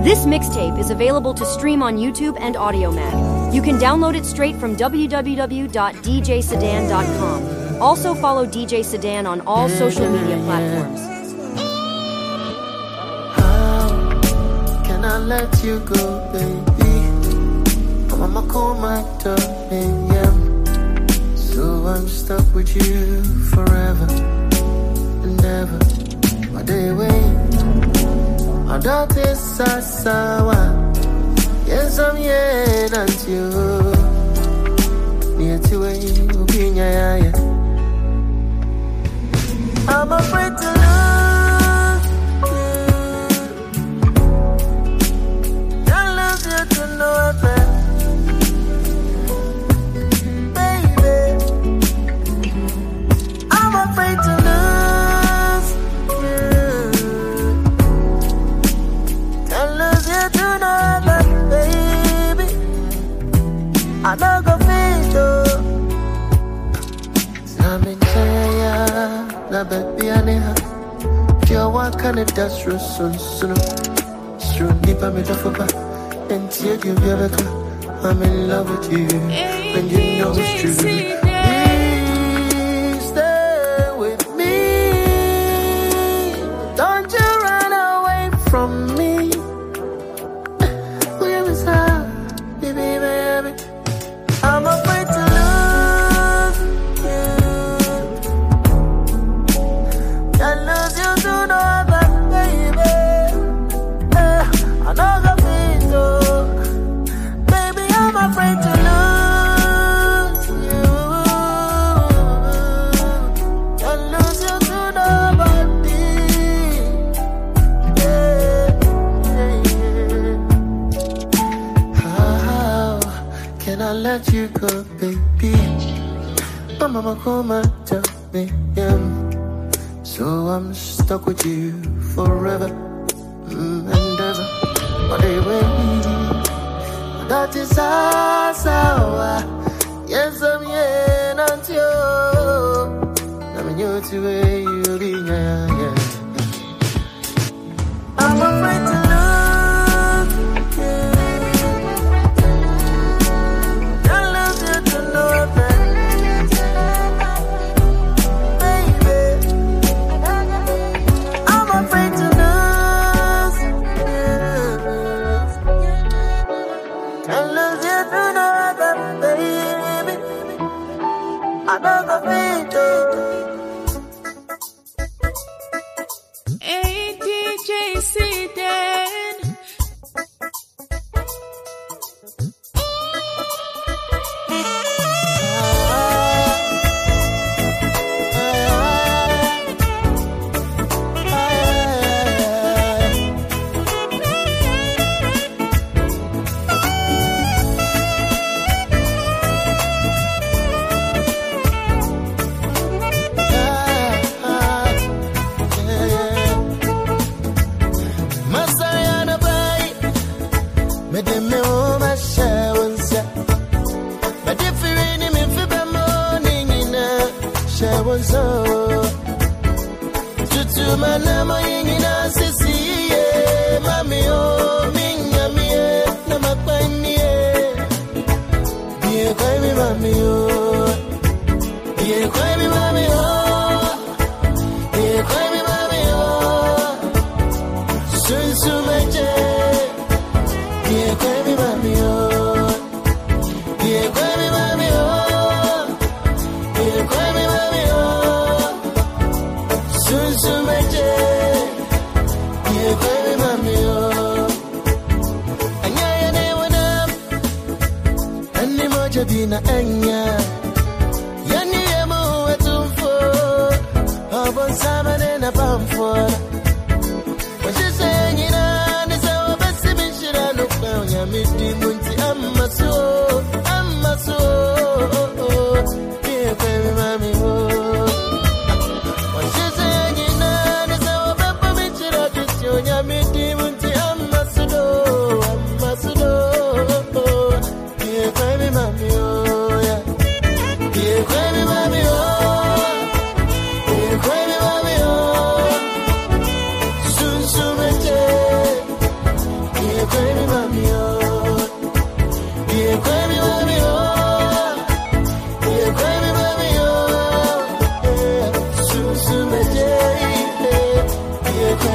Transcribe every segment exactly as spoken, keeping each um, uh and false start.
This mixtape is available to stream on YouTube and AudioMag. You can download it straight from w w w dot d j sedan dot com. Also follow D J Sedan on all social media platforms. How can I let you go, baby? I'm a call my darling, yeah. So I'm stuck with you forever and ever. My day wait. I don't think Sasawa. Yes, I'm here until near to a I'm afraid to lose you. Don't lose you to no other. Baby, I'm afraid to lose you. Don't lose you to no other, baby. I don't go feel though. I'm in Chaya. Na baby aneha Pia waka ne dasro sun sunu Sru nipa me dafopa Enti egi ubiabeka I'm in love with you When you know it's true Please stay with me Don't you run away from me We have a side, baby, baby I'm afraid to let you go, baby. Mama, come and tell me, yeah. So I'm stuck with you forever mm, and ever. But anyway, that is how. Yes, I'm here until I'm new to where you be, yeah, yeah. I'm afraid to Hey, D J Sedan.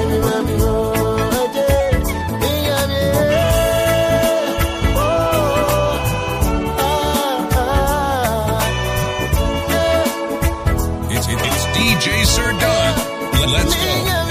baby, mommy, oh, yeah, yeah, yeah. Oh, ah, ah, yeah. It's, it, it's D J Sir Don. Let's go.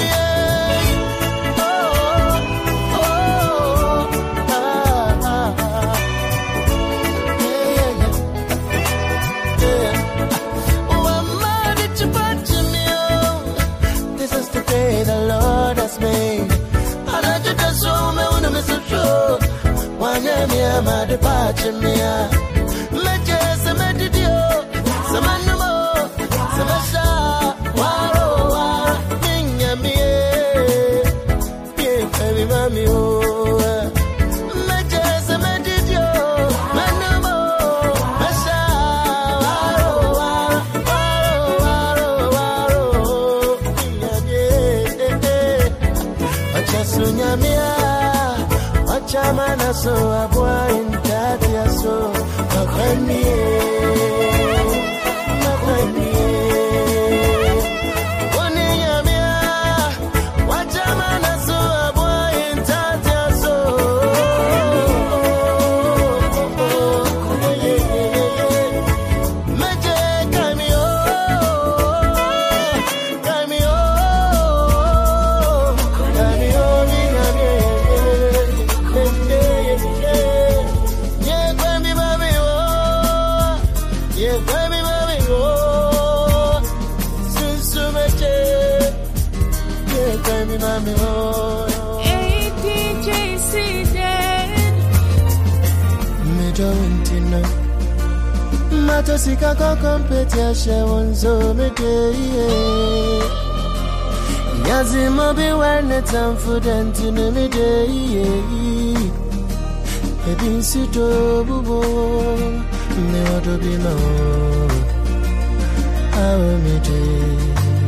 My departure, me, my just a medidio, some animal, some asha, waro, waro, minga, me, yeah, baby, mommy, oh, my just a medidio, my animal, asha, waro, waro, waro, waro, minga, yeah, I just sunya me. Chamana so abwa intatia so makwani makwani oni yamia wachamana so abwa intatia so meje kamio kamio kamio minamie. Hey, D J Sedan. Me don't know. Matter sika ko compete she wonzo me dey. Yazi mo be when time for them to me dey. Ebi sito bubo me odo bi no. Awo me dey.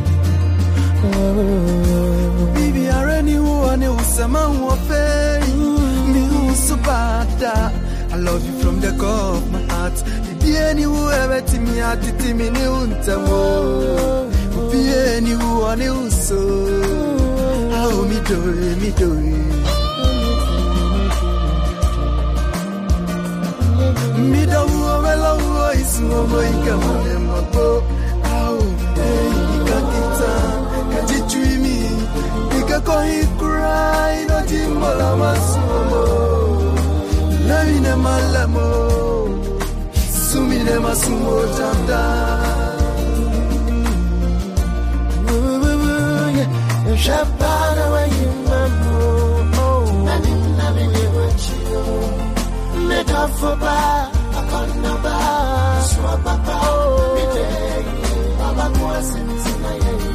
Baby, I already want to someone who pay me who's so bad. I love you from the core of my heart. Be any who ever to me at the team in the Untamo. Be any who want to so. How me do it, me do it. Me do well, is no more. Come on, my boy. How hey, you got it. Dreamy, Ika koi cry, no timbola masumo. Lamine malamo, sumine masumo tanda. Shabana wa yimamo, nani nani lewachiyo. Metafoba, akonaba, swababa, midei, baba kwa sintina yeyo.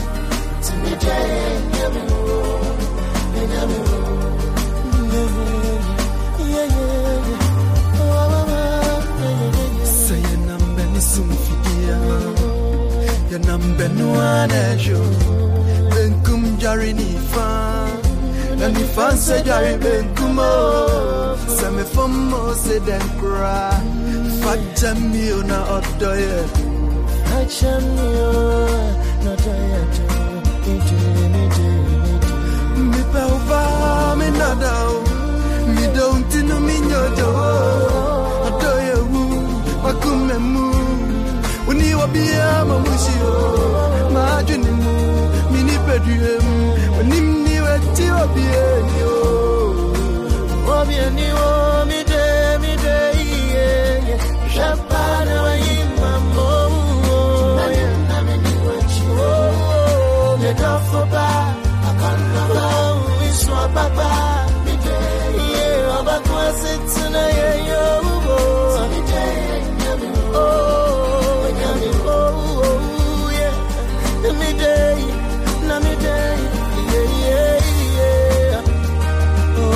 Say your number is soon fidia. Your number no one jo. Benkum jari ni fan. Na ni fan se jari benkumo. Se me fomo se den cry. Faja mi ona odoye. Faja mi ona odoye. Me pelva me nada, me don't know me nyodo. Adoye wu, makume mu. Uni wabia mamushio, majuni mu. Mini pedue mu, uni mni weti wabia yo. Wabia ni wo mi de mi de iye. Shapana wa imamo. Na mi ni wachio. Me kafoba. Baba, me day, yeah, I'm back to sit tonight, yeah, yo, me day, oh, oh, yeah, me day, na me day, yeah, yeah, yeah, oh,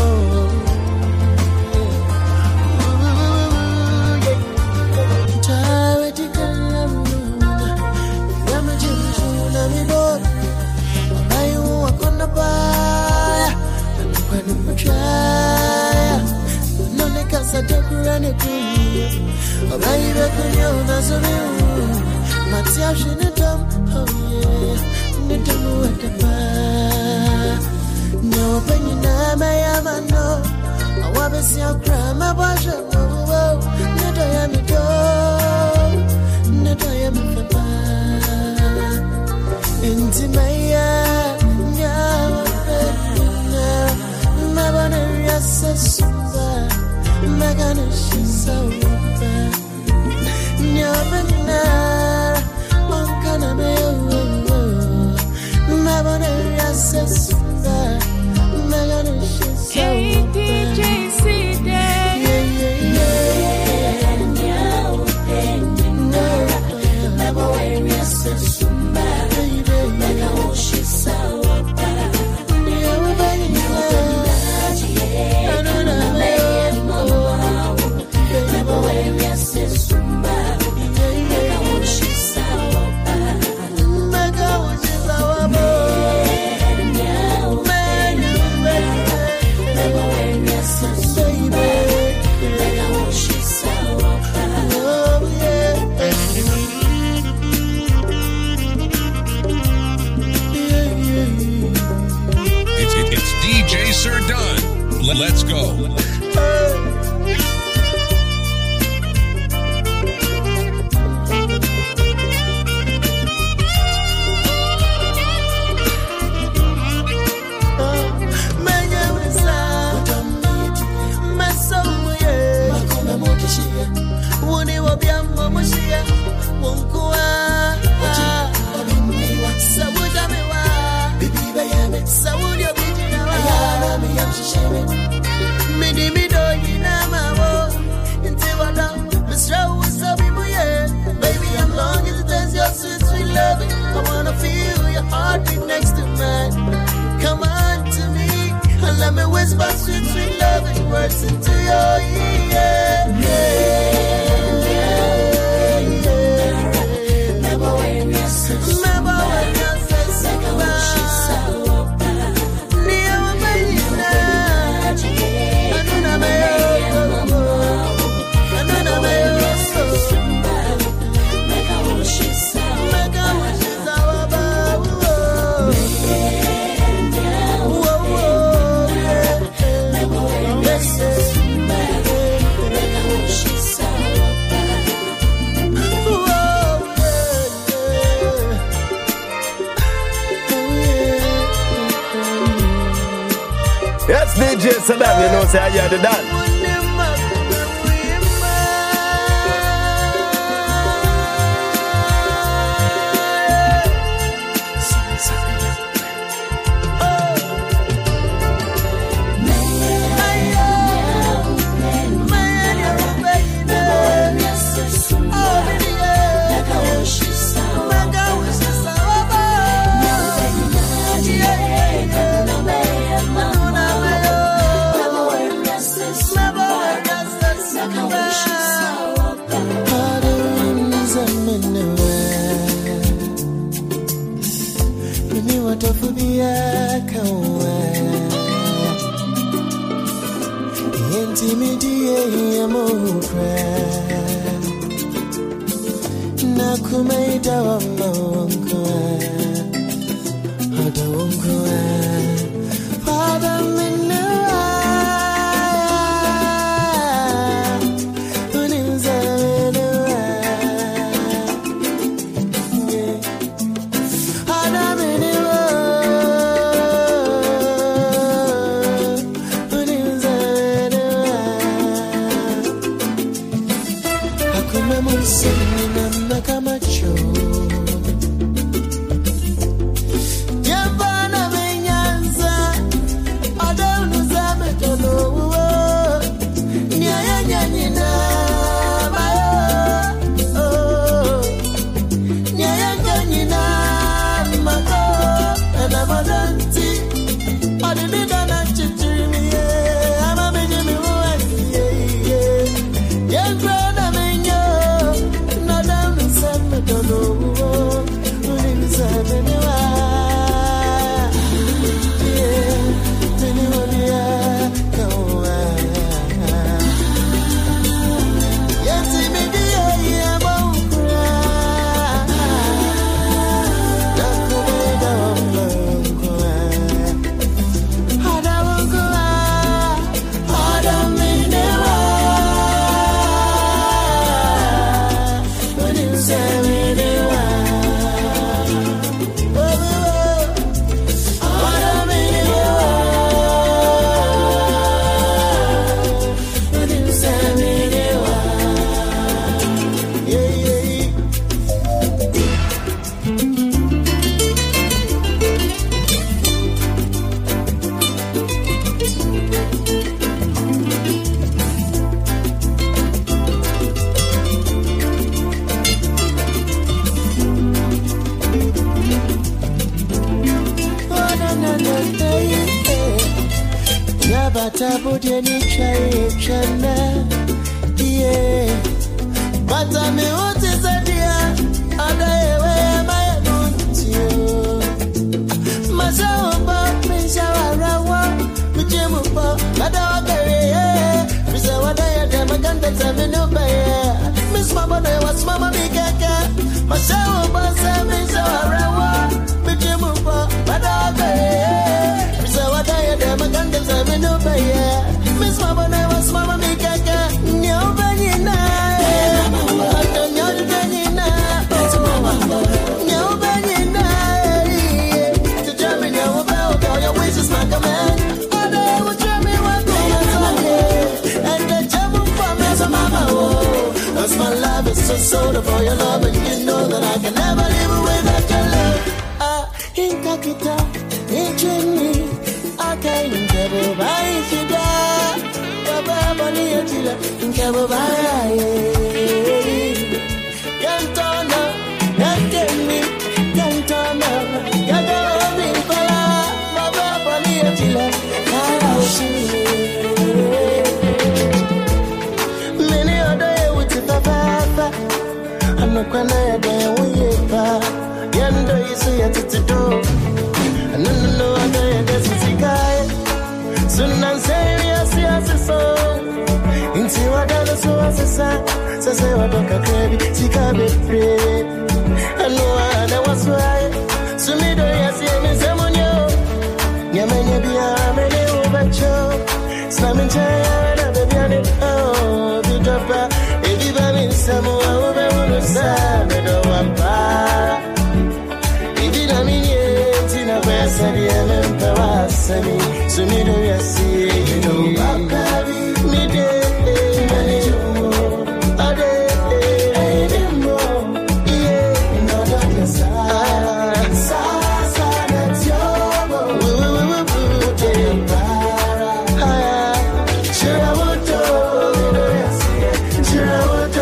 yeah, tired to come, I'm a Jewish, I'm a boy, I walk on the bar. When I'm try, no niggas are decorating. A baby, you know, so Matia, she need them. Oh, yeah, need to know what the bar. miss your grandma, but you know, never am it all, never am it bad. Into my eye, now, my bonnet, yes, so bad. My gonna she's so bad. Never know, I'm gonna be my bonnet, yes, so bad. My gonna she's so bad. D J Cdan. Yeah, yeah, yeah. My boy, yes, so bad. My gonna she's so bad. Never been I don't know. It's D J Sir Dunn. Let's go. I wanna feel your heartbeat next to mine. Come on to me and let me whisper sweet, sweet loving words into your ear. Yeah, yeah, yeah. Never when you say never when you say never when you say I don't know my I don't know my Yes, D J Saddam, you know, say I had it done. Yavana menyanza bata budi ni chai chana yeah bata me oti sadia adayewe mayenuntio masao ba mishawarawa mjemu ba bada wakere misa wadaya demaganda taminu baye miss mama na was mama mikaka masao ba sa mishawarawa mjemu ba bada wakere misa wadaya demaganda taminu baye miss mama na was mama mikaka nyobanyina my love is so soda for your love, and you know that I can never live without your love. Ah, in Kakita, in Jenny, I can't get by Shida, Baba Bania Chilla, in Kababai. Yantona, Yantemi, Yantona, Yadami, Baba Bania Chilla, Karashi. I'm not gonna let them wait. Yendo is a yet to do. And no, no, no, I guess it's a guy. Soon I'm saying, yes, yes, so. Into what I so as a son, so say what I can baby, Tika baby. I know I was right. So me do yes, yes, someone you. Yamania be a man over Joe. Slamming chair, baby, and it. Oh, be dropper. If you buy me some more. Samedo wampara Idina minyeti na kwesa diye mpawasani Sumido yasi Ido wakabi Mide Manijumo Ade Edimbo Iye Inodo kesa Sasa Netiobo Wuwuwuwute Mpara Haya Chirawoto Ido yasi Chirawoto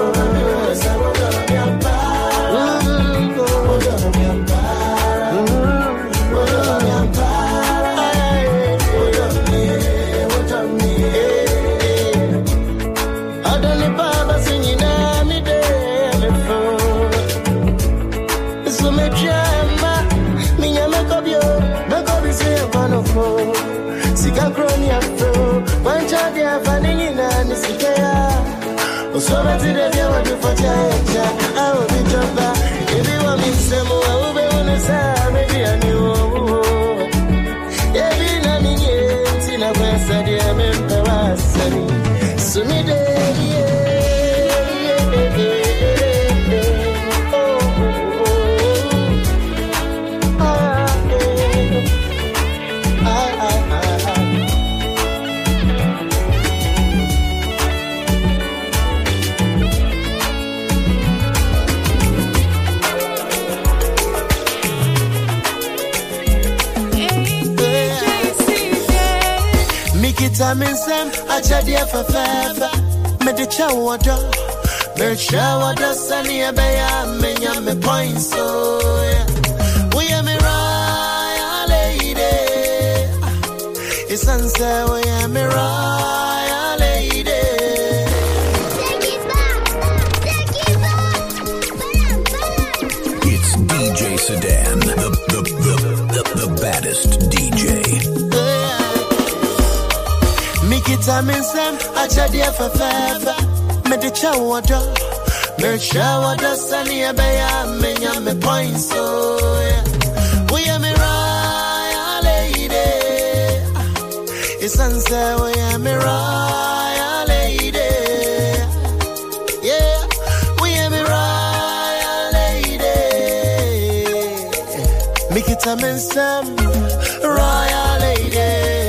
So much in the day what you for change. I will be jumper. If you want me some more, I will be on the side. Maybe I knew. Yeah, be not in yet. In a west side, I'm in Paris. So me day, yeah, oh, oh, ah, ah, ah, ah. Vitamin Sam, I chat here for fever. Me the chawada, me chawada sunny a bear, me yam me points so yeah. We am me royal lady. It's sunset, we am me royal lady. Take it back, take it back. It's D J Sedan, the the the the, the baddest D J. Vitamin Sam, I chat here for fever. Me the chawada, me chawada sunny a bear, me yam me points so yeah. We am me royal lady. It's sunset, we am me royal lady. Yeah, we am me royal lady. Me vitamin Sam, royal lady.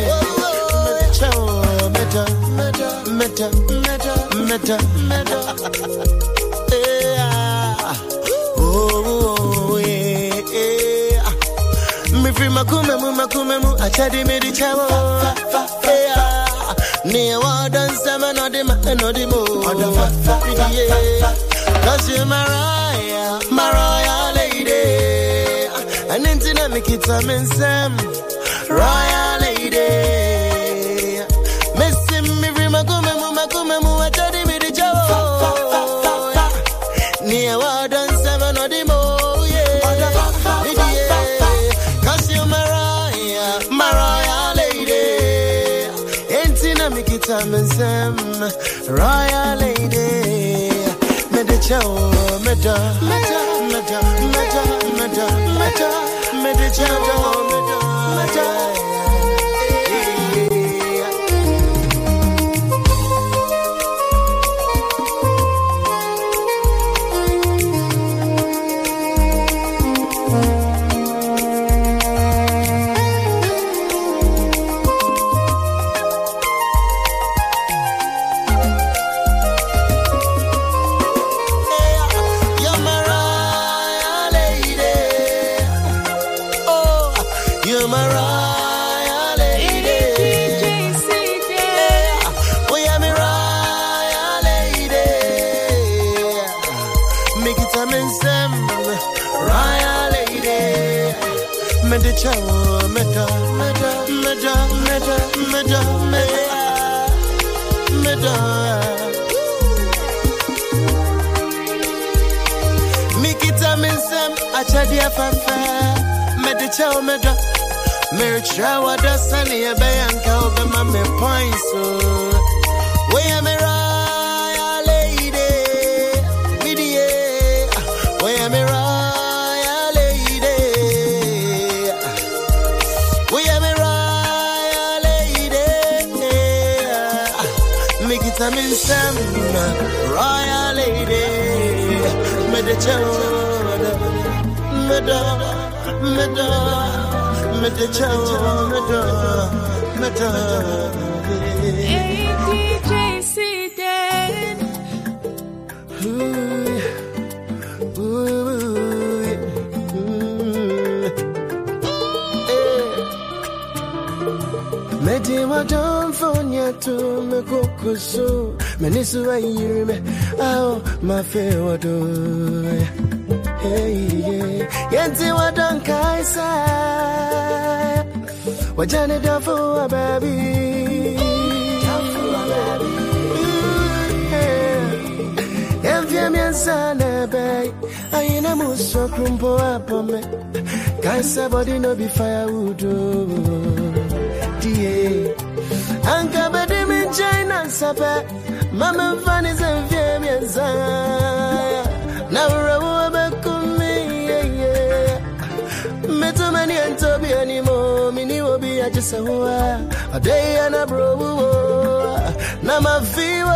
Meta, meta, meta, meta. Yeah. Oh, yeah. Me free makume mu makume mu achadi me di chawo. Yeah. Ne wa dance man no di man no di mo. Yeah. Cause you Mariah, Mariah lady. And into na me kita men sam. Royal lady. na mikita mensem royal lady me de chow me da me da me da me da me da me da me de chow me da me da my favorite do hey yeah yanti wadan kaisa wajane dafu baby dafu baby enfia miensana bay ayina muso krumpo apome kaisa body no be firewood die anka bedi min china sape mama fani zenfie mienza na urawo abekumi yeah meto mani antobi animo mini obi ajisa huwa adey ana bro na mafiwo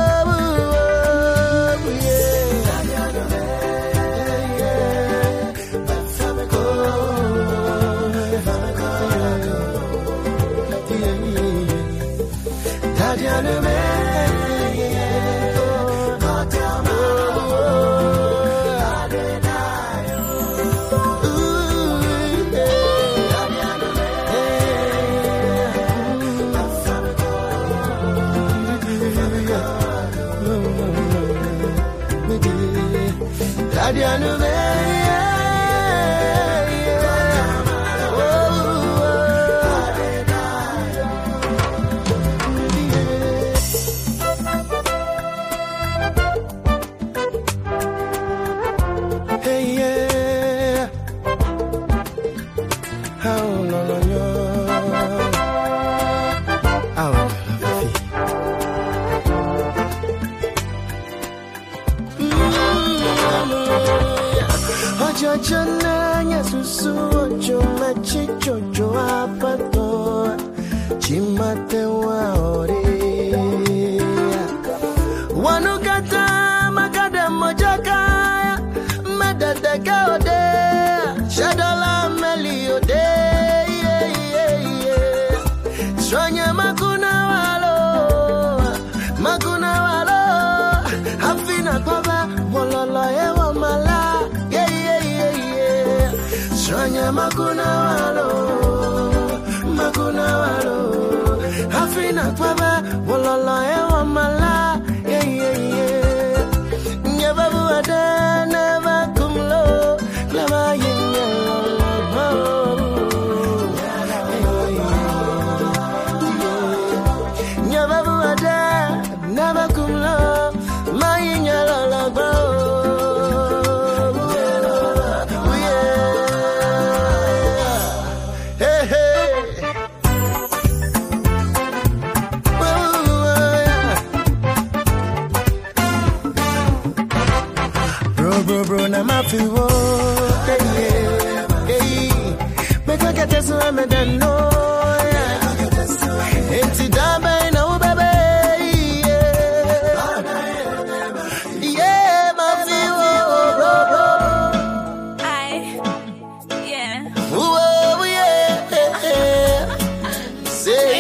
Makuna walo, makuna walo, hafina kwaba, walala ewa mala, yeah yeah yeah. Nyababu ada, never kumlo, never yinga lolo. Nyababu ada, never kumlo, ma yinga lolo. I'm a few. Hey, make I get this one, I don't know. It's a dime, I know, baby. Yeah, my few. I, yeah. Oh, yeah. Say,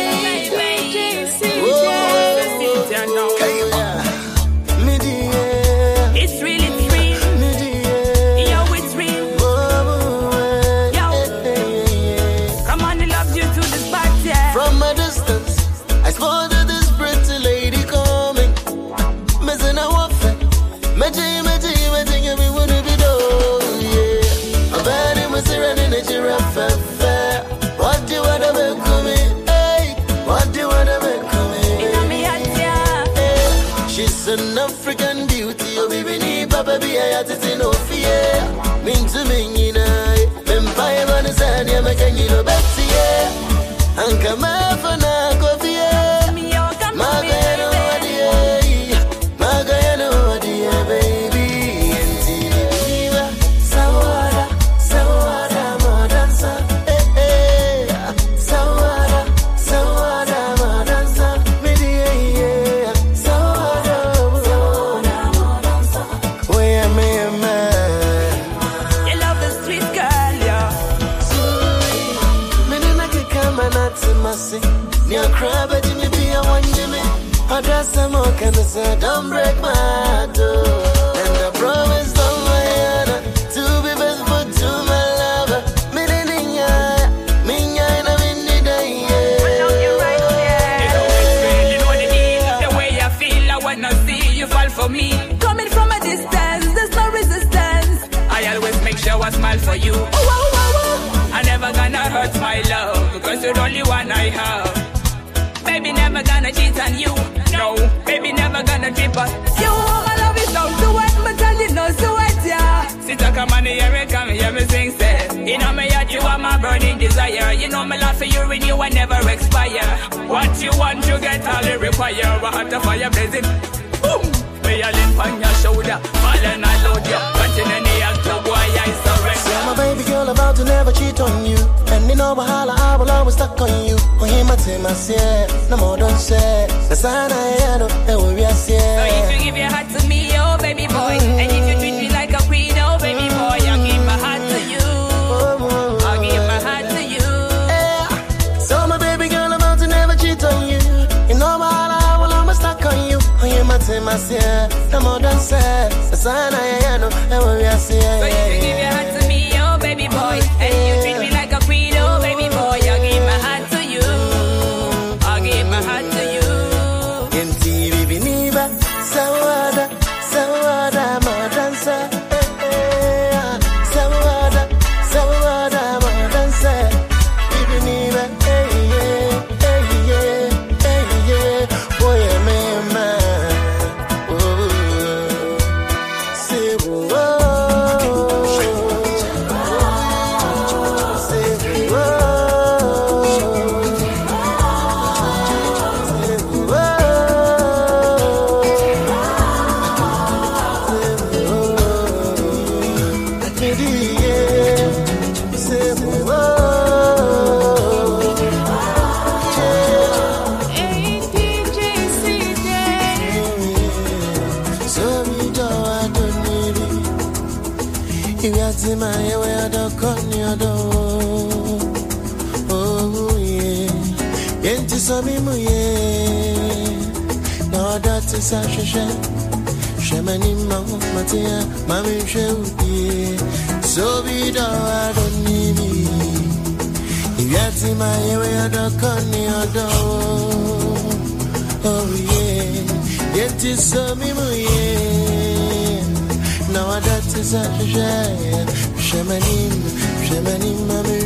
it's really real. Yo, it's real. Yo, come on, I love you to the spot, yeah. from a distance, I spotted this pretty lady coming. Missing a waffle. Magic, magic, magic, every would be do. Yeah. A bad in my serenity, a giraffe. What do you want to make coming? Hey, what do you want to make coming? You know me, yeah. She's an African beauty, oh baby, ni papa be a yat in no fear. Mean to me, you know, Empire on the sand, yeah, make you know, Betsy, yeah. And come out for now, coffee, yeah. Me, yo, come on, me, Magayano, baby. dear, Magayano, dear, baby, and Tiva, Sawada, Sawada, Modansa, eh, eh, Sawada, Sawada, Modansa, Media, yeah, Sawada, Modansa, where am I, man? You love the sweet girl, yeah. Near crab, but me be a one Jimmy. I dress some more can say, don't break my heart. Oh. And I promise on my honor to be faithful to my lover. Me ninya, me nyina, me nida, yeah. You're right, yeah. You know it's real, you know what it is. The way I feel, I wanna see you fall for me. Coming from a distance, there's no resistance. I always make sure I smile for you. Oh, wow, wow, wow. I never gonna hurt my love, because you're the only one I have. Baby, never gonna cheat on you. No, baby, never gonna trip us. You, my love is not so wet, but tell you no so wet, yeah. Sit up, come on, hear me, come hear me sing, say. You know me, yet you are my burning desire. You know me, love for you, renew and never expire. What you want, you get all you require. What hot the fire blazing, boom. Me a limp on your shoulder, falling I load you. Punching in the act, boy, I surrender. My baby girl about to never cheat on you. And you know Bahala, I will always stuck on you. When he might say my say, no more don't say. The sign I know, and we are So if you give your heart to me, oh baby boy, and if you treat me like a queen, oh baby boy, I'll give my heart to you. I'll give my heart to you. Yeah. So my baby girl about to never cheat on you. You know Bahala, I will always stuck on you. When he might say my say, no more don't say. The sign I know, and we are So if you give your heart to me, oh baby boy, and you treat me like a queen, oh baby boy, I'll give my heart to you. I'll give my heart to you. In T V, Biniba, Sawada, Sawada, Modansa, eh, eh, Sawada, Sawada, Modansa, Biniba, eh, yeah, eh, yeah, eh, yeah, boy, I'm a man. Oh, say, whoa, say, whoa. So be the I don't need me. If you see my way, I don't come near door. Oh yeah, yet is so me, yeah. Now I got to such a share. Shamanim, Shamanim, Mammy,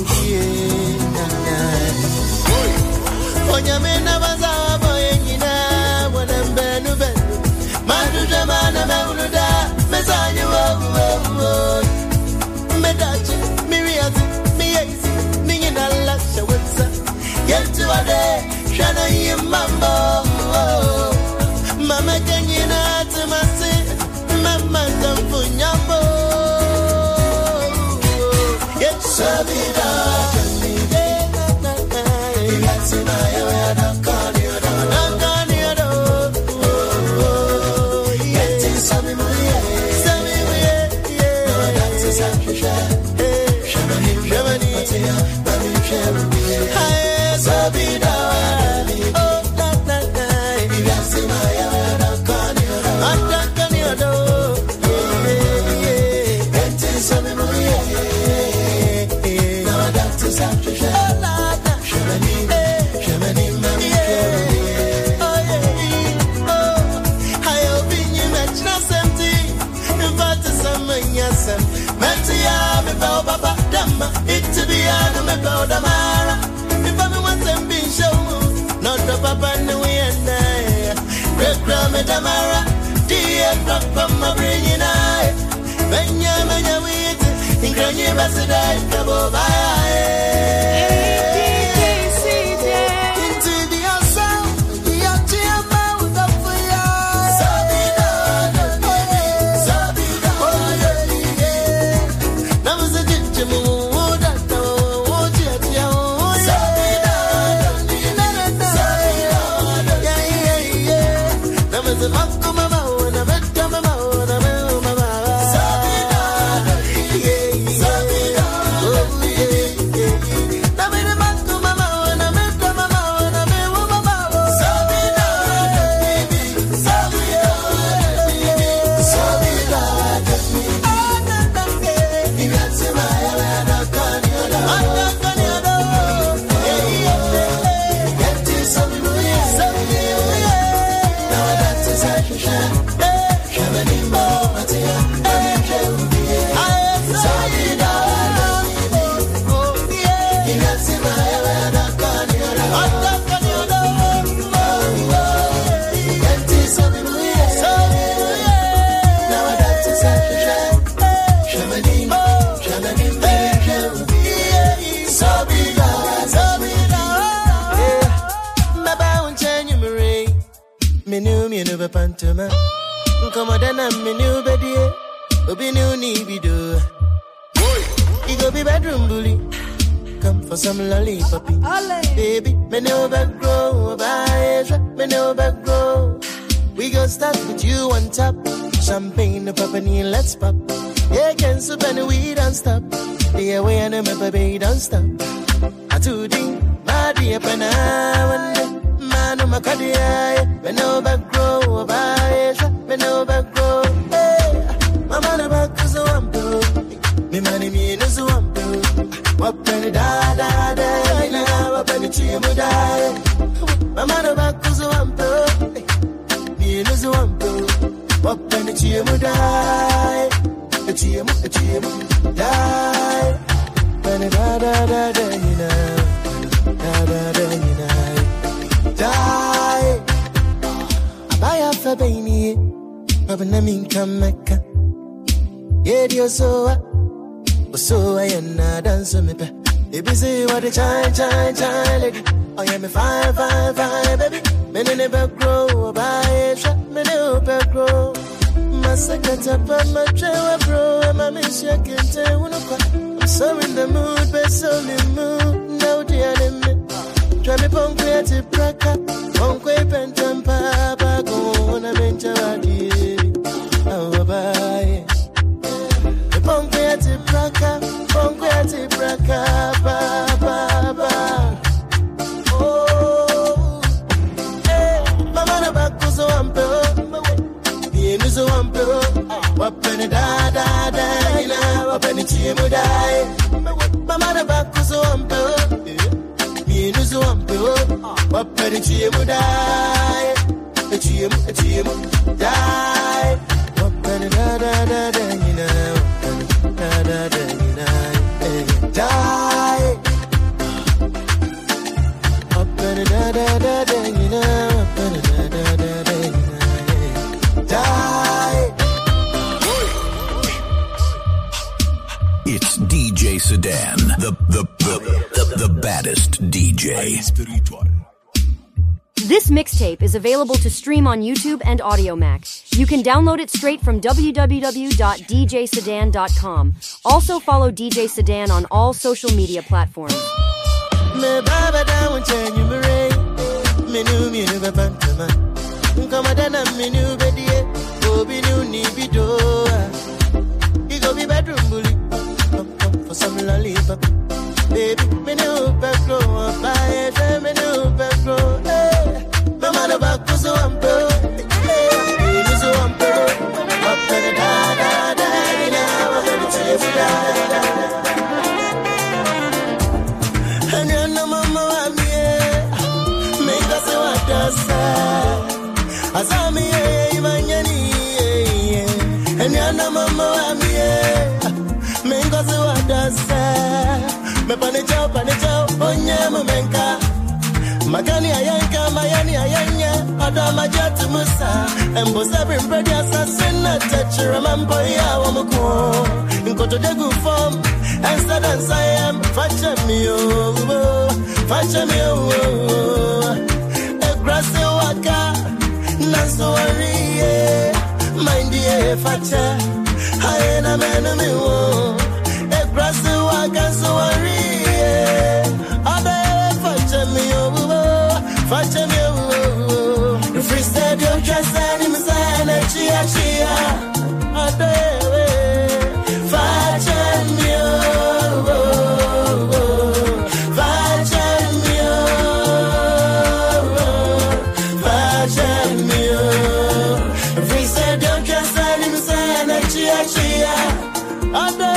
oh, you may never say, boy, you know, when I'm benu benu. Madu Jamana Mamuda, Messiah, oh, Medachi, Miriati, Miasi, Nina Lasha, what's up? Get to a day, Shana, you mambo, Mama, can you not to my sin? Mama, don't put your boy. Damara, dear Papa, my brain, and I, Benjamin, we in Granny Bassada, double by. Pantoma, come on, then I'm a new baby. Obi new need be do. You go be bedroom bully. Come for some lollipoppy. Baby, me no back grow. Bye, me no back grow. We go start with you on top. Champagne, the pop and let's pop. Yeah, can soup and we don't stop. The way and my baby don't stop. I do ding, my dear pana. Man, I'm a cardiac. Me no back grow, bye, me no back grow. Hey, my man back is a wampo. Me money me is a wampo. What penny da da da, me na what penny chimu da. My man back is a wampo. Me is a wampo. What penny chimu da. Chimu, chimu da. Penny da da da da, you know, da da da, you know, die. Baya fa baini, babana min kameka. Yedio soa, soa yana dance me pe. Baby say what the chine chine chine lady. Oh yeah me fine fine fine baby. Me ne never grow, baya shot me never grow. Masakata pa ma trewa bro, ma miss ya kente unuka. I'm so in the mood, but so in the mood. Now dear me, try me pon creative praka, pon kwe pentam papa go na bencha wadi. Oh bye. Me pon creative praka, pon creative praka, papa papa. Oh, hey, mama na bakuzo ampe. So I'm pro, what penny da da da, ina, what penny chimu da. Mama na baku so I'm pro, me no so I'm pro, what penny chimu da, chimu chimu da, what penny da da da da, ina, da da da, ina, da, what penny da da da da, ina, what penny da da da da, ina, da. It's D J Sedan, the the the, the, the baddest D J. This mixtape is available to stream on YouTube and AudioMac. You can download it straight from w w w dot d j sedan dot com. Also follow D J Sedan on all social media platforms. Me baba down change you me me new me new bantama. Come on me new bedi go be new ni bido. You go be bedroom bully for some lollipop. Baby, me new petro, buy it, me new petro. Hey, my man about to so I'm pro. Hey, so I'm pro. Up and da da da, now I'm gonna tell you da da. And you know mama want me, make us what does Azami, even yani. And you know mama want me, make us what does me panichao panichao onye mumenka magani ayanka mayani ayanya adama jatu musa embo sabri mbredi asasina techira mambo ya wamuko nkoto degu form ensa dansa yam facha miyo facha miyo egrase waka nanso wariye mindie facha hayena menu miwo egrase waka so wariye Watch me, oh, the free stadium just and him sign a chia chia. I do watch me, oh, watch me, oh, watch me, oh. The free stadium just and him sign a chia chia. I do.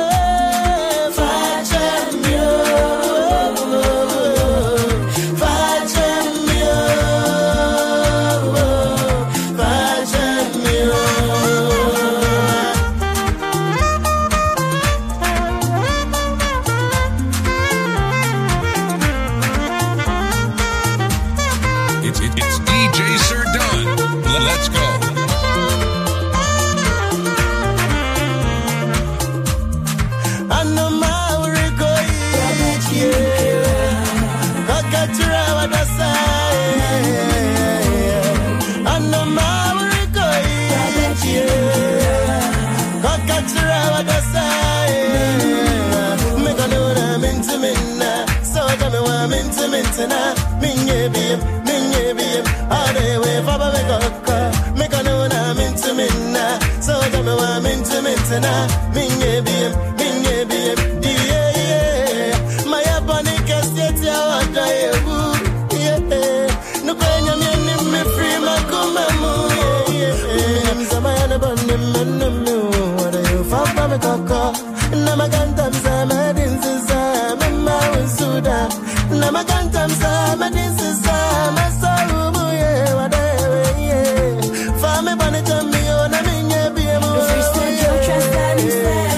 Minye bim, minye bim, ade we faba me kokka, me kanona mintu minna, so jame wa mintu mintana, minye bim, minye bim, yeah yeah, my abani kesti ya wada yehu, yeah, no kwenya mieni me free makuma mu, yeah yeah, mzama ya neboni menu mu, ade you faba me kokka, na maganta mzama dinziza, mema wensuda. Namakanta msama disisama sarubu ye wadewe ye Fame bane jamio na minye biemu. The free stage of trust and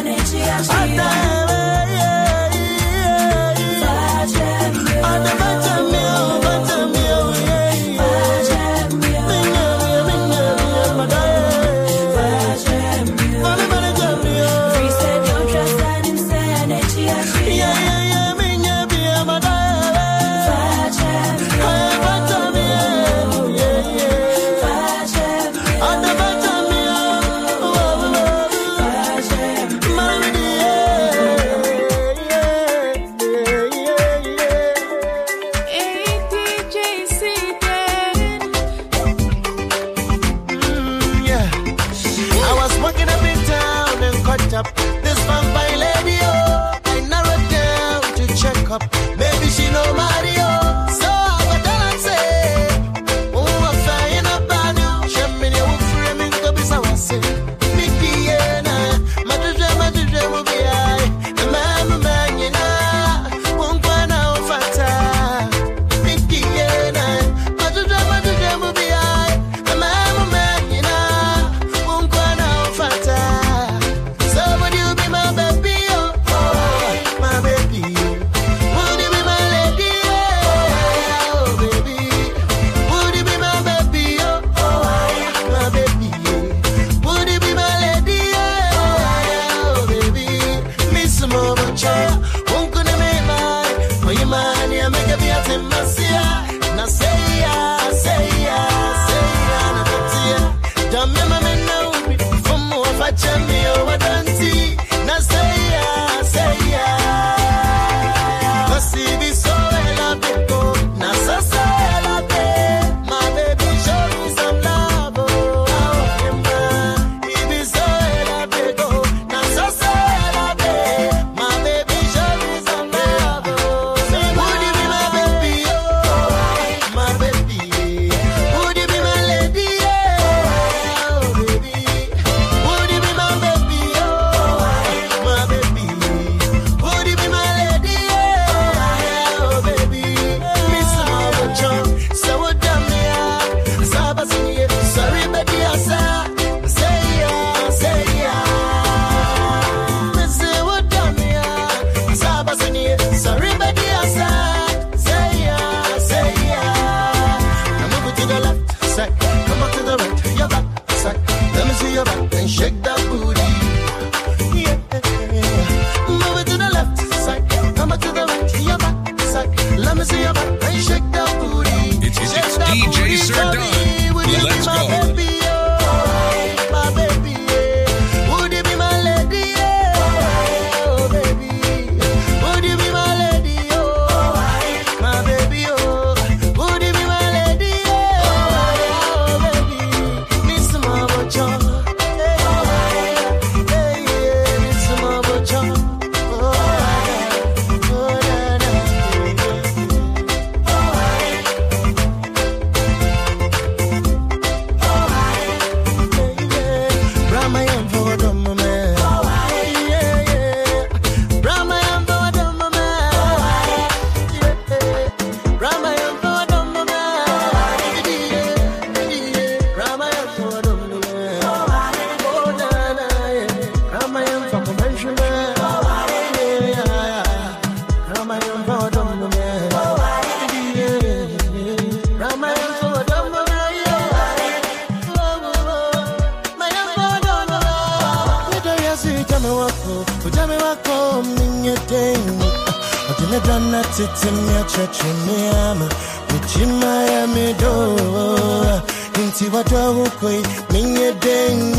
ding. I didn't done that to me, a church in me, I'm with you, Miami door. Into what I will quit, me a ding.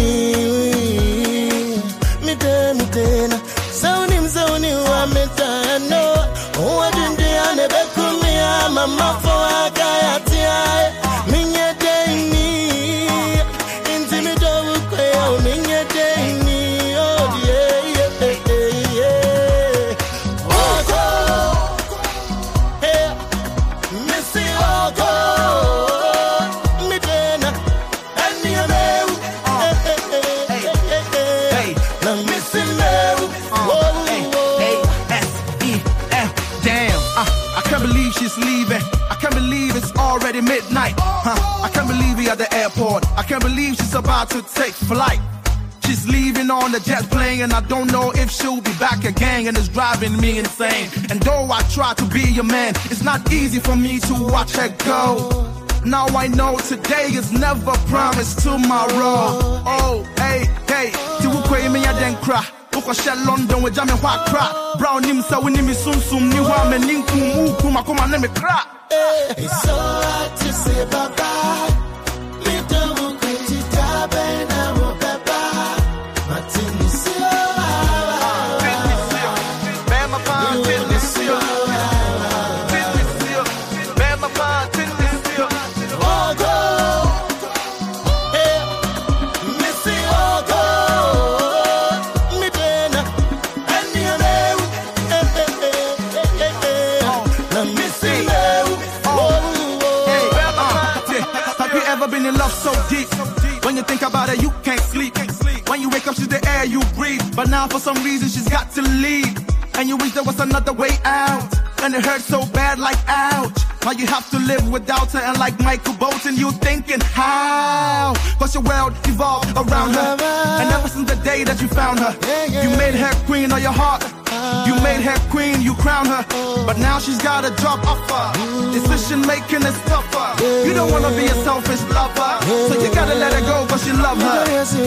Me den, me den. Sound him, sound you, I'm a dano. Oh, I didn't do I never come me, I'm a muffle, I got it. Me a ding. Into me door, quail, me a ding. Oh, yeah, yeah, yeah. Oh, oh, hey, Missy, oh, oh, me den, and me a me, hey, hey, hey, hey, now Missy me, oh, hey, S E F, damn, uh, I can't believe she's leaving. I can't believe it's already midnight. Huh? I can't believe we at the airport. I can't believe she's about to take flight. She's leaving on the jet plane, and I don't know if she'll be back again, and it's driving me insane. And though I try to be your man, it's not easy for me to watch her go. Now I know today is never promised tomorrow. Oh, hey, hey, ti wukwe me ya den cry. Uko shell London with jam and white cry. Brown him so we nimi sum sum ni wa me ninku mu kuma kuma ne me cry. It's so hard to say bye-bye. Me don't quit it, and I will bye-bye. My team is so hard. Man, my pine, tin is still. Tin is still. Man, my pine, tin is still. Oh, go. Hey, Missy, oh, go. Me then, and me and you. Hey, hey, hey, hey, hey, hey. Now, Missy, have you ever been in love so deep? When you think about it, you can't sleep. When you wake up, she's the air you breathe. But now for some reason, she's got to leave. And you wish there was another way out. And it hurts so bad, like ouch. Now you have to live without her. And like Michael Bolton, you thinking how? Cause your world evolved around her. And ever since the day that you found her, you made her queen of your heart. You made her queen, you crowned her. But now she's got a job offer. Decision making is tougher. You don't wanna be a selfish lover, so you gotta let her go cause you love her.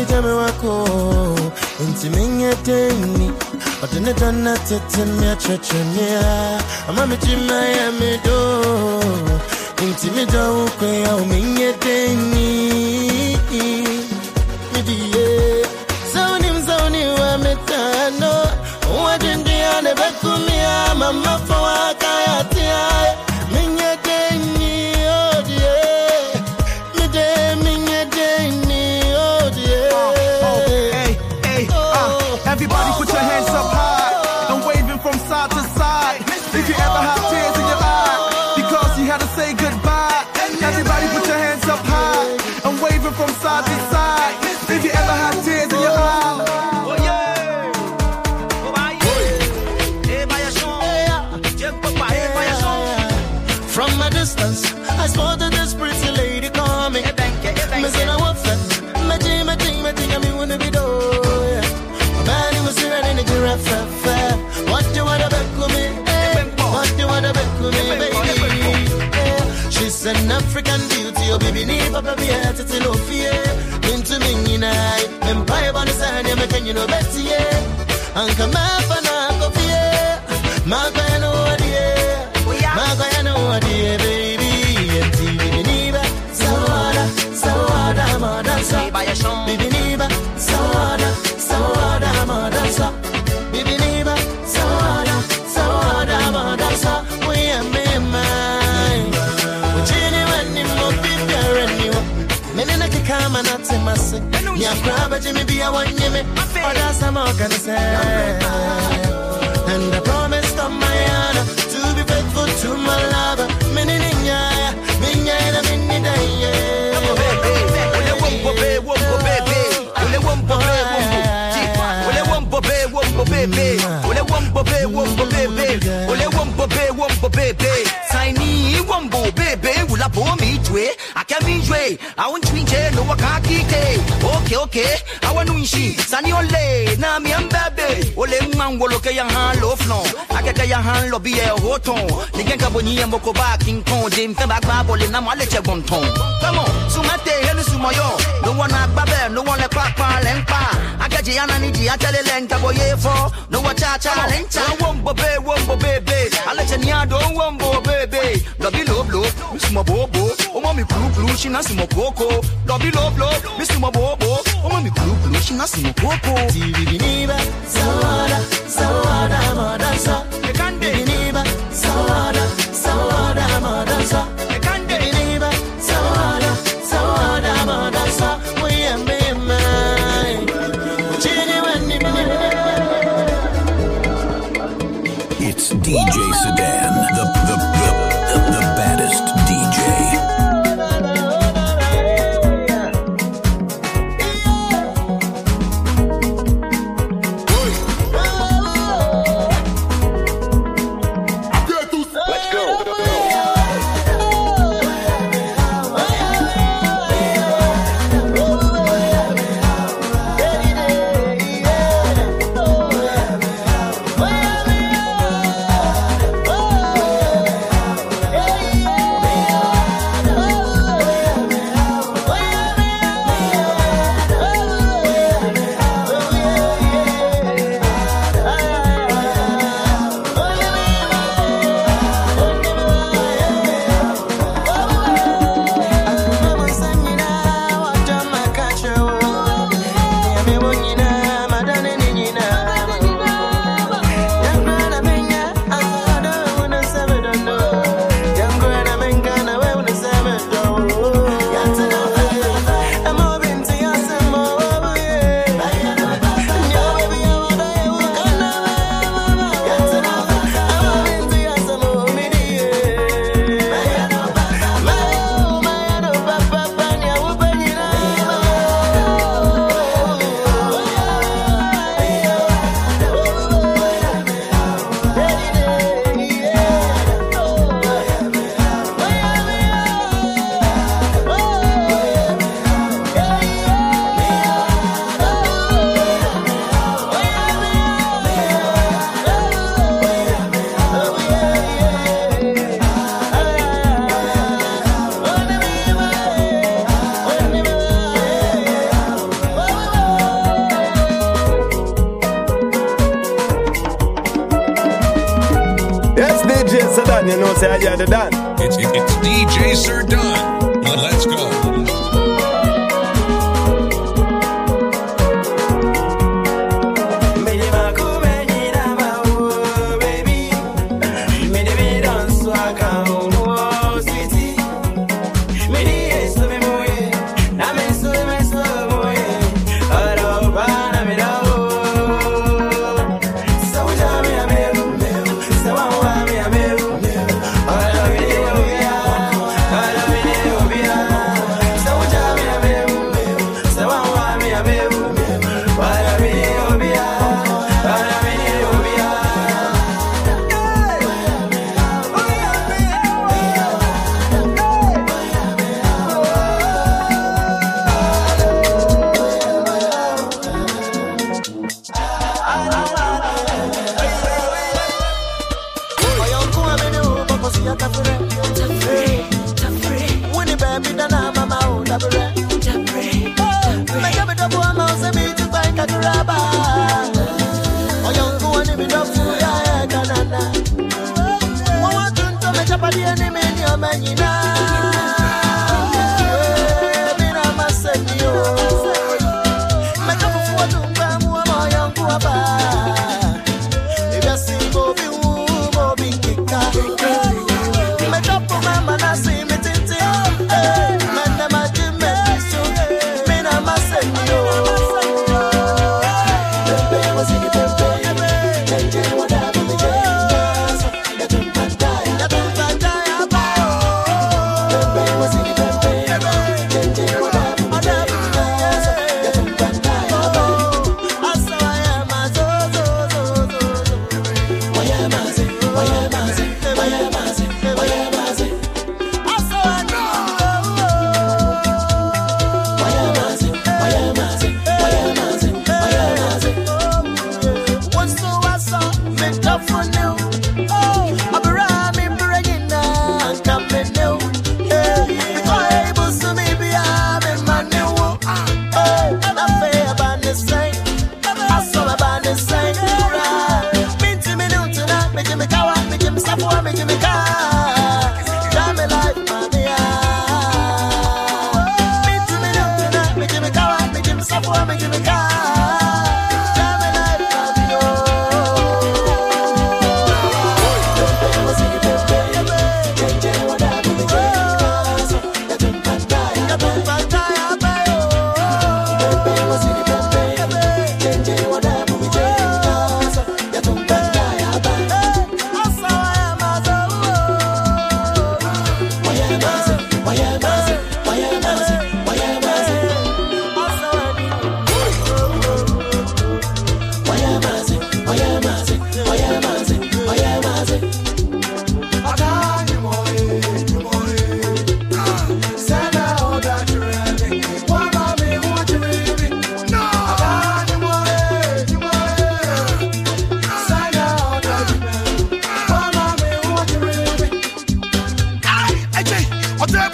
Mama for a kaya, minya deni, oh dear, me de minya deni, oh dear. Oh, hey, hey, uh, everybody put your hands up high and waving from side to side. If you ever have tears in your eye because you had to say goodbye, everybody put your hands up high and waving from side to side. If you ever have tears in your eye. From a distance, I spotted this pretty lady coming. Me say I want fun. Me think, me think, me think, I me wanna be doing. Man, was running the giraffe. What do you wanna bet with me? What do you wanna bet with me, baby? She's an African beauty, oh baby, need papa be at it, no fear. Into me night, empire on the side, yeah, me can you know better, yeah. And come up and I go fear. My guy know what yeah. Maga no idea, baby. And T V Niba, Sawada, Sawada, Madasa, Bibi Niba, Sawada, Sawada, Madasa, Bibi Niba, Sawada, Sawada, Madasa. We are me, mine. Jenny, when you move, be and you. Menina Kikama, not to Massy. Yakraba, Jimmy, be a one yimmy. Or that's a more can say. And I promised on my honor to be faithful to my lover. Mini ninya, ninya na mini daya. Ole wombo be wombo baby. Ole wombo be wombo. Ole wombo be wombo baby. Ole wombo be wombo baby. Ole wombo be wombo baby. Tiny wombo baby. Ula po me twe. I can be twe. I want to change no wakaki. Okay okay. I want to she. Sani ole na mi ambabe. Ole mangolo ke yang han lof no. Akeka yang han lobby e hoton. Nigen kaboni mboko ba king kong. Dem fe ba gba bole na male che bonton. Come on, sumate henu sumoyo. No one agbabe, no one le pa pa lempa. Agaji ananiji atele lenta boye for no wachacha lenta wombo be wombo baby alechania do wombo baby lobi love love miss my bobo o mami blue blue she na simo coco lobi love love miss my bobo o mami blue blue she na simo coco Biniba sawada sawada madansa Biniba sawada sawada madansa Biniba sawada sawada madansa we am me It's D J Sedan, the the the, the baddest D J. You know, say I got it done. It's, it, it's D J Sir Dunn. Let's go. I love you.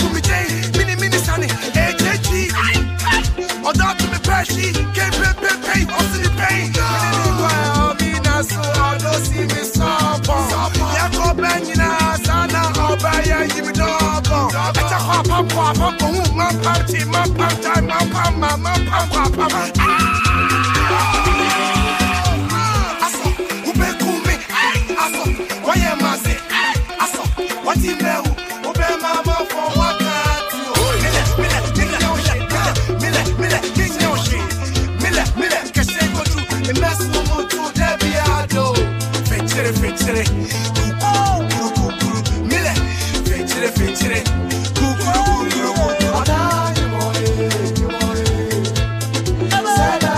to me Jay, mini mini sunny, A J G. Or that to me Pesci, can't pay pay pay, also the pain. Well, me na so I don't see me stop. Yeah, go bang in a sana, or buy a give me dog. It's a pop pop pop pop, my party, my party, my pam, my pam pam pam. Aso, ube kume, aso, why am I say, aso, what you know, ube mama for what that you. Mille, mille, mille, mille, mille, mille, mille, kese go to, the mess woman to Debbie Ado. Fetchere, fetchere, kuku, kuku, kuku, mille, fetchere, fetchere, kuku, kuku, kuku. Sada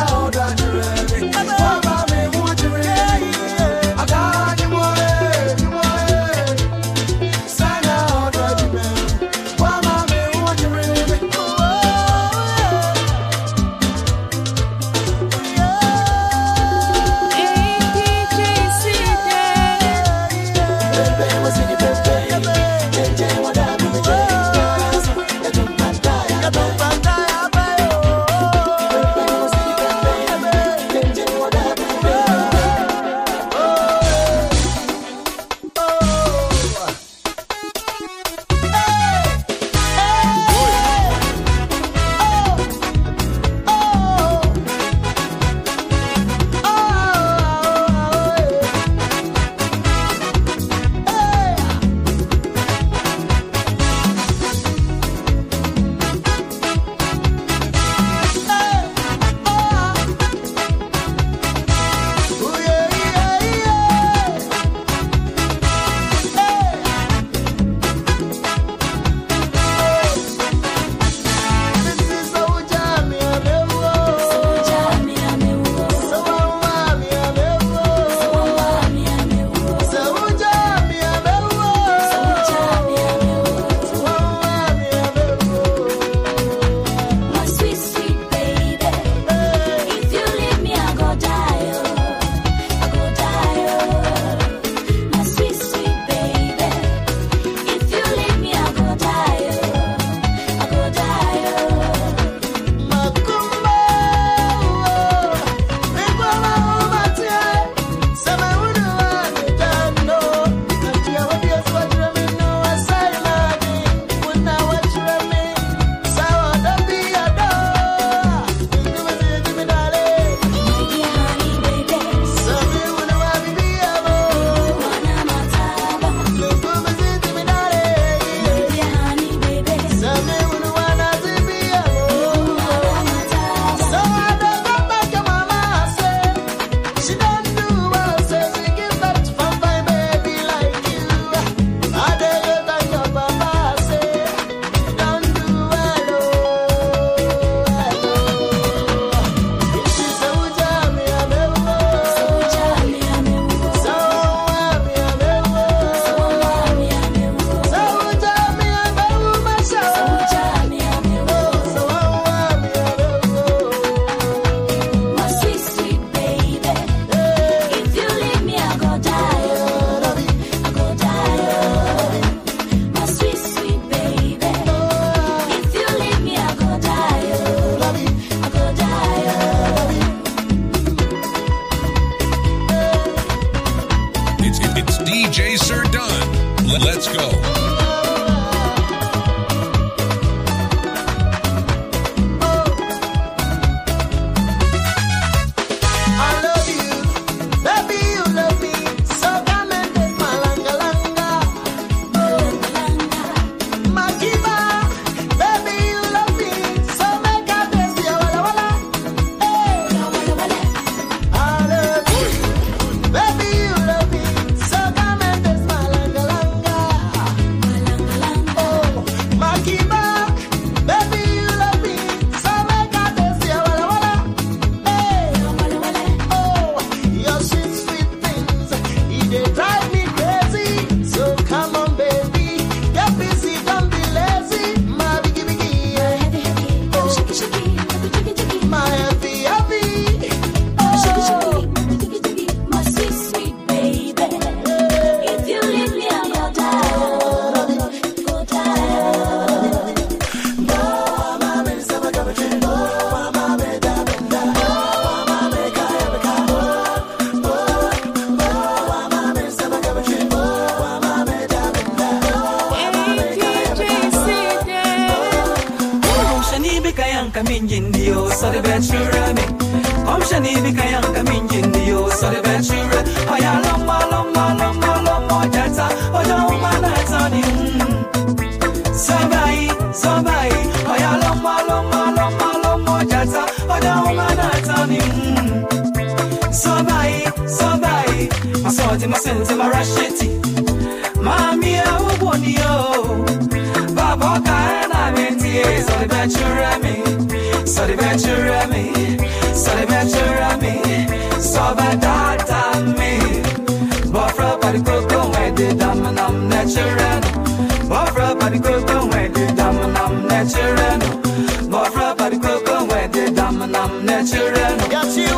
kayanka minjindio, so the better me. Come shani bi kayanka minjindio, so the better. Oya lomba lomba lomba lomba jata, oja umana tani. Sobai, sobai, oya lomba lomba lomba lomba jata, oja umana tani. Sobai, sobai, masoti masenze marasheti. Mami ya uboni yo, babo kaena menti, so the better me, so the better me, so the better me, so badata me. Bofra body coco when the dam and I'm natural. Bofra body coco when the dam and I'm natural. Bofra body coco when the dam and I'm natural. Got you.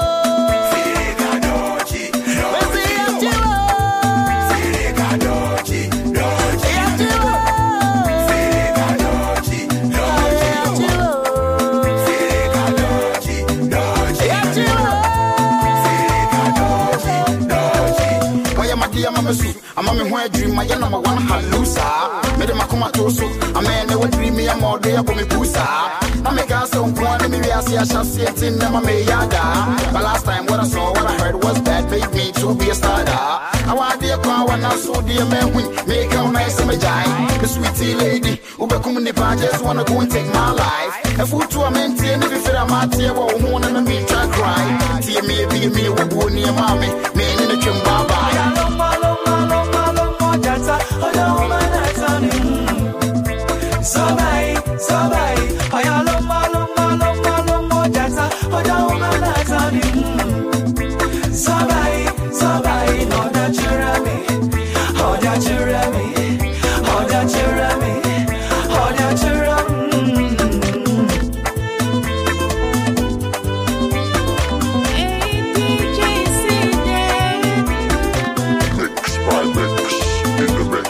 I'm a me dream, my number one halusa. Made him a come at also. A man never dream me, I'm all there for me pusa. I make us some one, me, I see I shall see it in them, me yada. But last time, what I saw, what I heard was bad, made me to be a starter. I want dear car when I saw dear man win, make a nice and a giant. The sweetie lady, who become in the bar, just wanna go and take my life. A fool to a man, tear me if I'm out here, or one and me try cry. Tear me, be me, who go near mommy, me in the trim baba. Sobai, sobai, oya lomba lomba lomba lomba jata, oja umana tani. Sobai, sobai, no da chirami, oja chirami, oja chirami, oja chirami. Hey D J Sidane, mix by mix in the mix.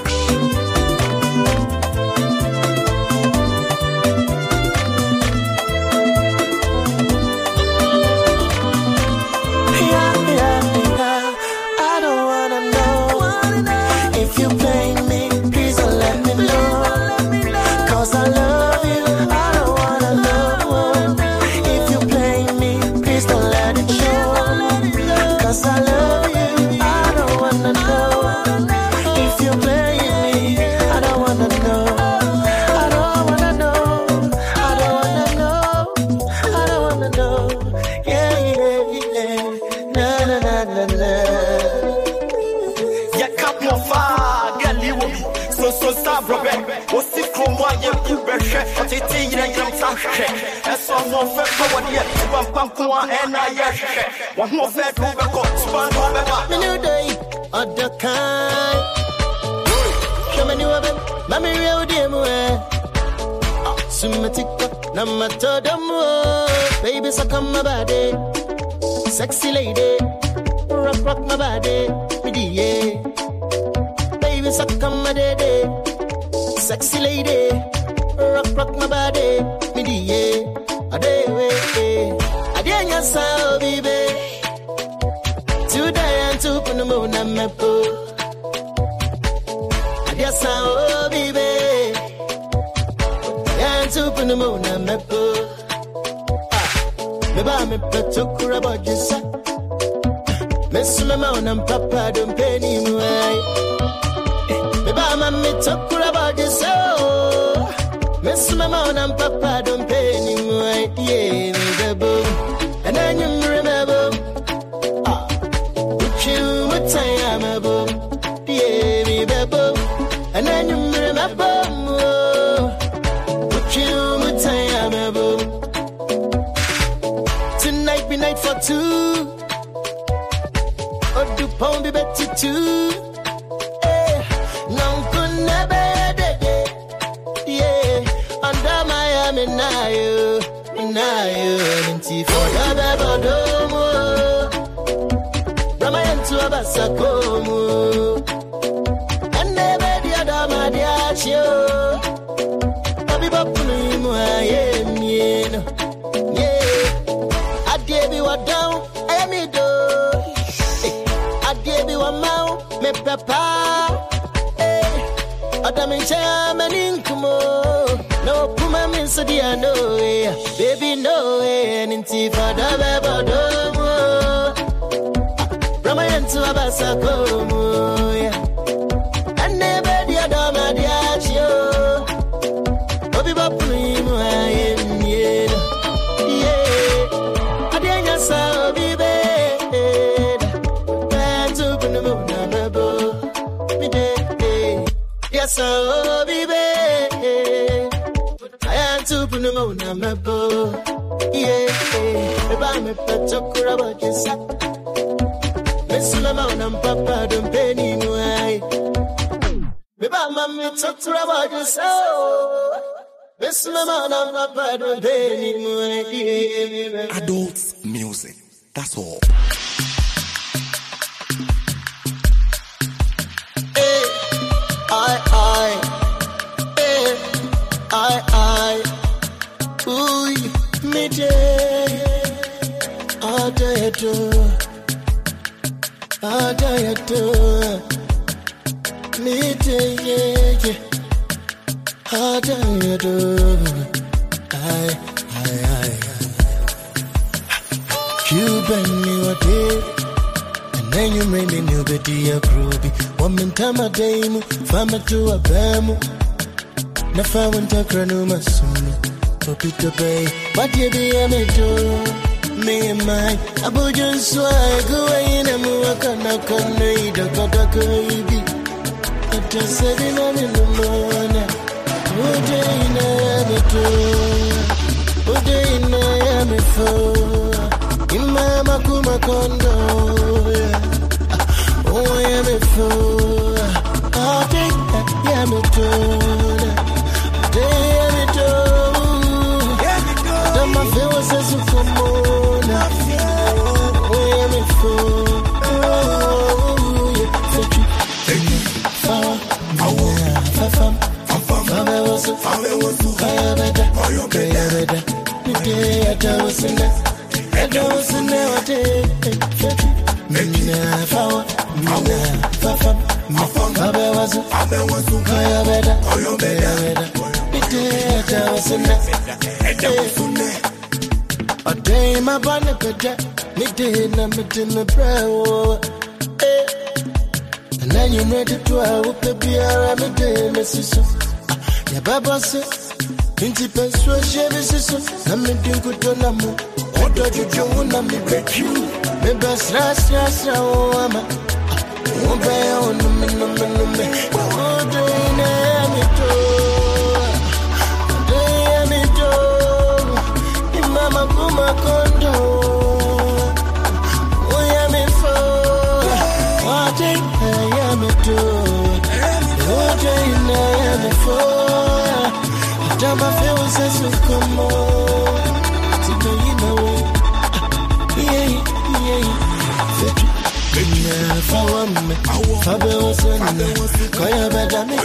And I one more fed over coats, one over new day at the kind. Show me new of it, Mammy real dear. Sumatica, Namatodamo, baby, suck on my body. Sexy lady, rock, rock my body, yeah. Baby, suck on my daddy. Sexy lady, rock, rock my body, yeah. A day, way. Yes, I'll be baby. Today and two on the moon and my pool. Yes, I'll be baby. And two on the moon and my pool. Maybe I'm a pet to cura about you, sir. Miss my mouth and papa don't pay me away. Maybe I'm a pet to cura about you, sir. Miss my mouth and papa don't pay me away. Yeah, the boom. And then you remember, ah, put you would say I'm a boom, yeah, me boom. And then you remember, put you would say I'm a boom. Tonight be night for two, or do pound be better too. Eh, no good never, yeah, under Miami now you. Now you're for your babodomo. Ramayan to a basacomo. And never the other Madiacho. Baby Bapulim, I am yen. Yeah, I gave you a down, I am a do. I gave you a mouth, me papa. Adam and Cham and Incumo. No Oh, Puma means so dear, no way. Baby, no way. And in Tifada, Baba, Domo. From my end to Abasa, Como. And never the Adama, the Achio. Obi Bapu, I am here. Yeah. Adena, so be bad. Bands open the moon, I'm a boy. Me day. Yes, so be bad. I am to put them on my boat. Yeah, if I'm a pet of Kuraba, Miss Lamon and Papa don't pay me no eye. If I'm a mix of Kuraba, Miss Lamon and Papa don't pay me no eye. Adults music, that's all. Hey, I, I, hey, I, I, ooh, me day, I day do, I day do, me day, yeah, I day do, I, I, I, you bring me a day, and then you made me new betty a groovy. One man time a day, fama to a bamu. Never went to Granuma soon. Popito Bay, what you be a me do? Me and mine, I put you swag away in a muakana conade, a Kodaka. I just said in a morning. What day in a amateur? What day in a amateur? In my Makuma condo. Oh, I am a fool. I think that I am a fool. Damn it, oh. Then my feel was as a come on. Oh, I am a fool. Oh, yeah. Thank you. Fire. Fire. Fire. Fire was a fire was a fire better. Fire better. The day I was in that. I was in that day. Mina fire. Mina fire. Fire was a fire was a fire better. Fire better. A day my bonnet better, me day na me to me brow. And then you ready to our baby, I me day, me sister. Ya baba say, Inti Peswa, Chevy sister, and me think good on a mo. What do you do when I me break you? Me best last, last, oh, I'm a. Oh, bay on the minimum, me. Oh, day na me too. Mama Puma condo, oh yeah me for what I am to, what I am for. Jamba feels as you come on, to do you know, yeah yeah. Yeah, for one me, for the one, Koya better me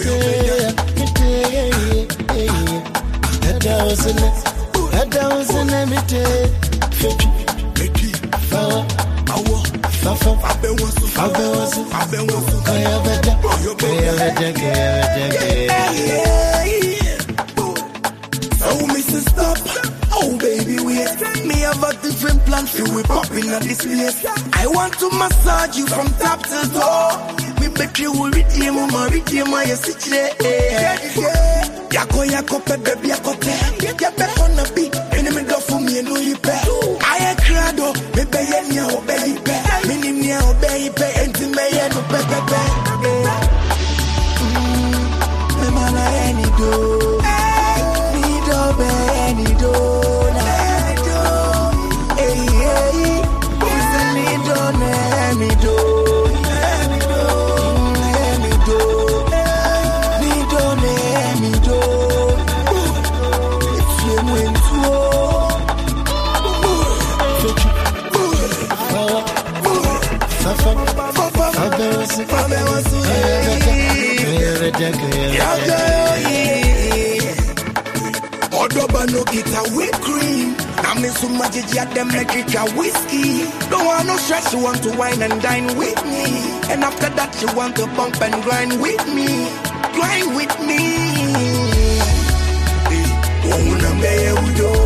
me that was in it. That was an emite. Fifty, four, hour, Fafa, Fabe was, Fabe was, Fabe was, Kaya better, Kaya better, Kaya better. Oh, Missus Stop. Oh, baby, wait. Me have a different plan for we popping at this place. I want to massage you from top to toe. Me bet you will reach him, mama, reach him, my situation. Yako yako pe baby yako te. Ya be on the beat, enemy do for me no you pay. I crado, me be yen ya obey pay. Minim ya obey pay, enti me yen no pe pe pe. Me mana any do, ni do be any do na. Hey hey, is ni do na any do. Odoba no get a whipped cream. Now me so much at them make it a whiskey. Don't want no stress, you want to wine and dine with me. And after that you want to bump and grind with me. Grind with me. yo.